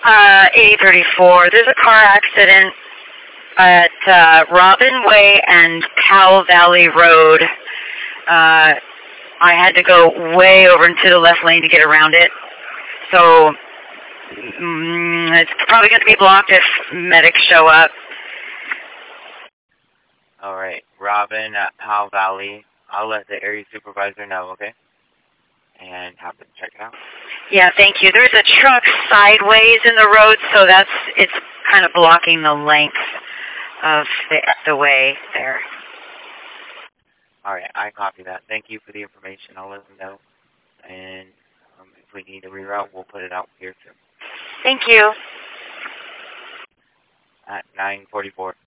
A34. There's a car accident at Robin Way and Cow Valley Road. I had to go way over into the left lane to get around it. So it's probably going to be blocked if medics show up. All right, Robin at Cow Valley. I'll let the area supervisor know, okay? And have them check it out. Yeah, thank you. There's a truck sideways in the road, so it's kind of blocking the length of the way there. All right, I copy that. Thank you for the information. I'll let them know. And if we need to reroute, we'll put it out here soon. Thank you. At 9:44.